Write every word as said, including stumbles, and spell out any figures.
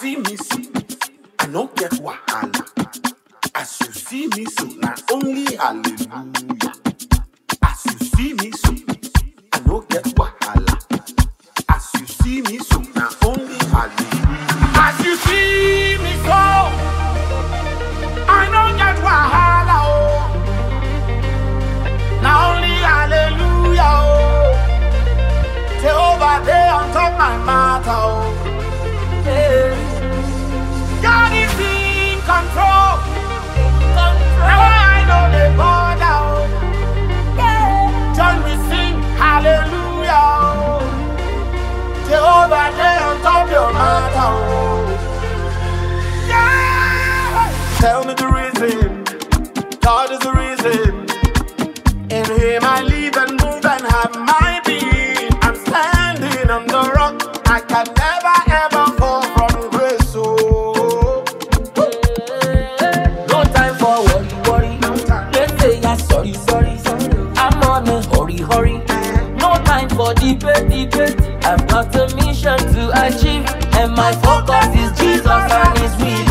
see me so, I no get wahala. As you see me so, not only hallelujah. As you see me so, I no get wahala. As you see me so, not only hallelujah. As you see me so, I no get wahala. Oh, not only hallelujah. Oh, Jehovah day on top my matter. Oh, yeah. God is in control. Now I know the border. John we sing hallelujah. Jehovah day on top your matter. Yeah. Tell me the reason. God is the reason. In Him I live and move and have my being. I'm standing on the rock. I can never ever fall from grace. Oh. No time for worry, worry. Let's say I'm sorry, sorry, sorry. I'm on a hurry, hurry. No time for debate, debate. I've got a mission to achieve, and my focus is Jesus and His will.